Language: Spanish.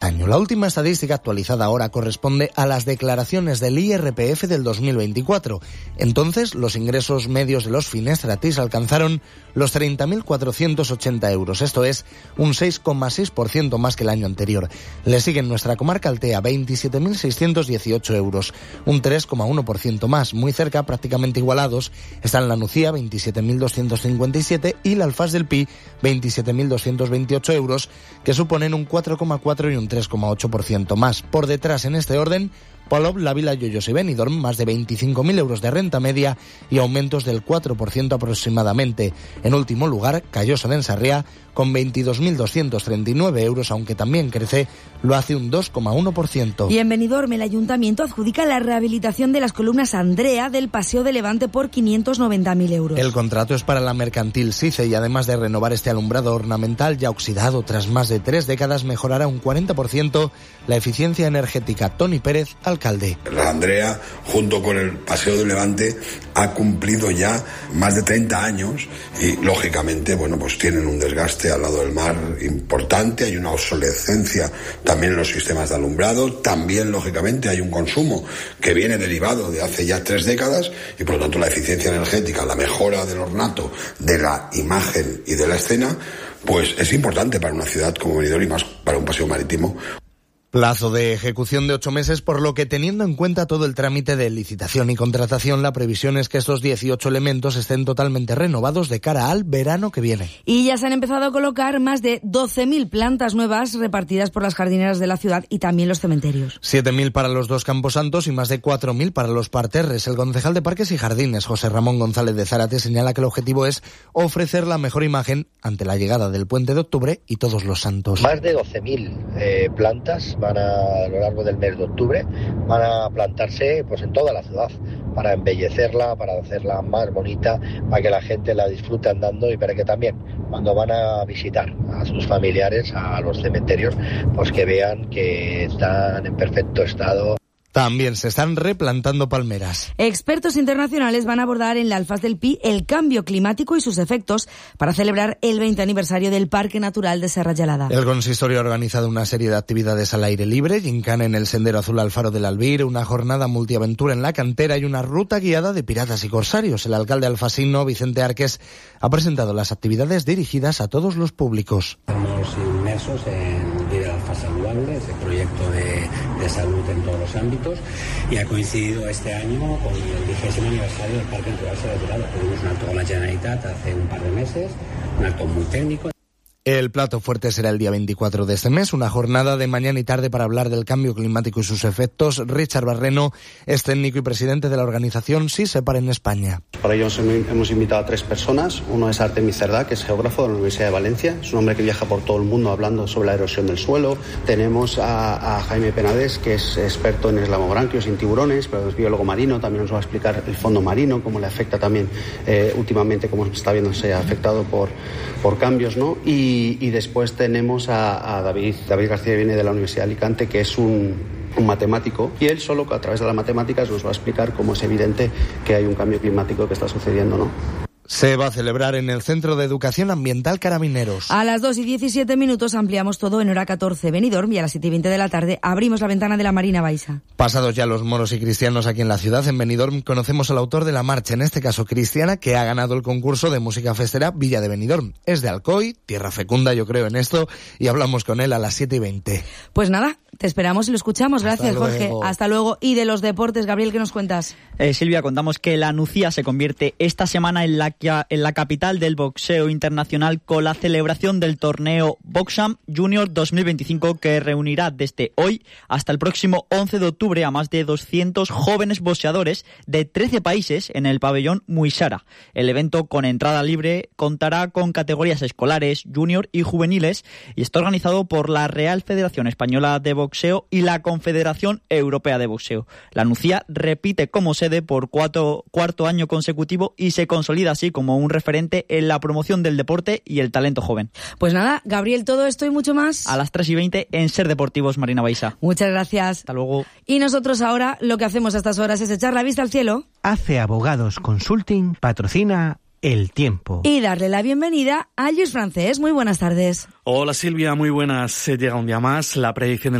año. La última estadística actualizada ahora corresponde a las declaraciones del IRPF del 2024. Entonces, los ingresos medios de los finestratis alcanzaron los 30.480 euros. Esto es un 6,6% más que el año anterior. Le sigue en nuestra comarca Altea, 27.618 euros, un 3,1% más. Muy cerca, prácticamente igualados, están la Nucía, 27.257, y la Alfaz del Pi, 27.228 euros, que suponen un 4,4 y un 3,8% más. Por detrás, en este orden, Polop, La Vila, Lloyos y Benidorm, más de 25.000 euros de renta media y aumentos del 4% aproximadamente. En último lugar, Callosa de Ensarriá, con 22.239 euros, aunque también crece, lo hace un 2,1%. Y en Benidorm, el ayuntamiento adjudica la rehabilitación de las columnas Andrea del Paseo de Levante por 590.000 euros. El contrato es para la mercantil SICE y además de renovar este alumbrado ornamental ya oxidado tras más de 3 décadas, mejorará un 40% la eficiencia energética. Tony Pérez, alcalde. La Andrea, junto con el Paseo de Levante, ha cumplido ya más de 30 años y, lógicamente, pues tienen un desgaste al lado del mar importante, hay una obsolescencia también en los sistemas de alumbrado, también, lógicamente, hay un consumo que viene derivado de hace ya 3 décadas y, por lo tanto, la eficiencia energética, la mejora del ornato, de la imagen y de la escena, pues es importante para una ciudad como Benidorm y más para un paseo marítimo. Plazo de ejecución de 8 meses, por lo que, teniendo en cuenta todo el trámite de licitación y contratación, la previsión es que estos 18 elementos estén totalmente renovados de cara al verano que viene. Y ya se han empezado a colocar más de 12.000 plantas nuevas repartidas por las jardineras de la ciudad y también los cementerios. 7.000 para los 2 camposantos y más de 4.000 para los parterres. El concejal de Parques y Jardines, José Ramón González de Zárate, señala que el objetivo es ofrecer la mejor imagen ante la llegada del Puente de Octubre y Todos los Santos. Más de 12.000 plantas a lo largo del mes de octubre van a plantarse en toda la ciudad para embellecerla, para hacerla más bonita, para que la gente la disfrute andando y para que también cuando van a visitar a sus familiares a los cementerios, que vean que están en perfecto estado. También se están replantando palmeras. Expertos internacionales van a abordar en la Alfaz del Pi el cambio climático y sus efectos para celebrar el 20 aniversario del Parque Natural de Serra Gelada. El consistorio ha organizado una serie de actividades al aire libre, gincana en el Sendero Azul al Faro del Albir, una jornada multiaventura en la cantera y una ruta guiada de piratas y corsarios. El alcalde alfasino, Vicente Arques, ha presentado las actividades dirigidas a todos los públicos. Estamos inmersos en Vida Alfa Saludable, ese proyecto de salud en todos los ámbitos, y ha coincidido este año con el 20º aniversario del Parque Natural Serra Gelada. Tuvimos un acto con la Generalitat hace un par de meses, un acto muy técnico. El plato fuerte será el día 24 de este mes, una jornada de mañana y tarde para hablar del cambio climático y sus efectos. Richard Barreno es técnico y presidente de la organización Sí se para en España. Para ello hemos invitado a 3 personas. Uno es Artemis Cerdá, que es geógrafo de la Universidad de Valencia. Es un hombre que viaja por todo el mundo hablando sobre la erosión del suelo. Tenemos a Jaime Penades, que es experto en eslamobranquios y en tiburones, pero es biólogo marino. También nos va a explicar el fondo marino, cómo le afecta también últimamente, cómo está viéndose afectado por cambios, ¿no? Y después tenemos a David García, que viene de la Universidad de Alicante, que es un matemático, y él solo a través de las matemáticas nos va a explicar cómo es evidente que hay un cambio climático que está sucediendo, ¿no? Se va a celebrar en el Centro de Educación Ambiental Carabineros. A las 2:17 ampliamos todo en hora 14 Benidorm y a las 7:20 de la tarde abrimos la ventana de la Marina Baixa. Pasados ya los moros y cristianos aquí en la ciudad, en Benidorm, conocemos al autor de la marcha, en este caso cristiana, que ha ganado el concurso de música festera Villa de Benidorm. Es de Alcoy, tierra fecunda yo creo en esto, y hablamos con él a las 7:20. Pues nada, te esperamos y lo escuchamos. Gracias, Jorge. Hasta luego. Y de los deportes, Gabriel, ¿qué nos cuentas? Silvia, contamos que la Nucía se convierte esta semana en la capital del boxeo internacional con la celebración del torneo Boxam Junior 2025, que reunirá desde hoy hasta el próximo 11 de octubre a más de 200 jóvenes boxeadores de 13 países en el pabellón Muisara. El evento, con entrada libre, contará con categorías escolares, junior y juveniles y está organizado por la Real Federación Española de Boxeo y la Confederación Europea de Boxeo. La Nucía repite como sede por cuarto año consecutivo y se consolida así como un referente en la promoción del deporte y el talento joven. Pues nada, Gabriel, todo esto y mucho más a las 3:20 en Ser Deportivos Marina Baixa. Muchas gracias. Hasta luego. Y nosotros ahora lo que hacemos a estas horas es echar la vista al cielo. Hace Abogados Consulting patrocina El Tiempo. Y darle la bienvenida a Lluís Francés. Muy buenas tardes. Hola Silvia, muy buenas. Llega un día más la predicción del